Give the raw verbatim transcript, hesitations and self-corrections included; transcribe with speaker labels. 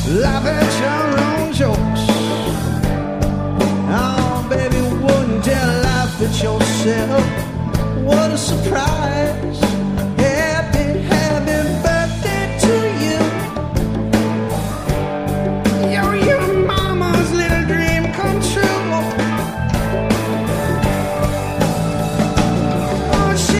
Speaker 1: laugh at your own jokes. Oh, baby, wouldn't you laugh at yourself? What a surprise.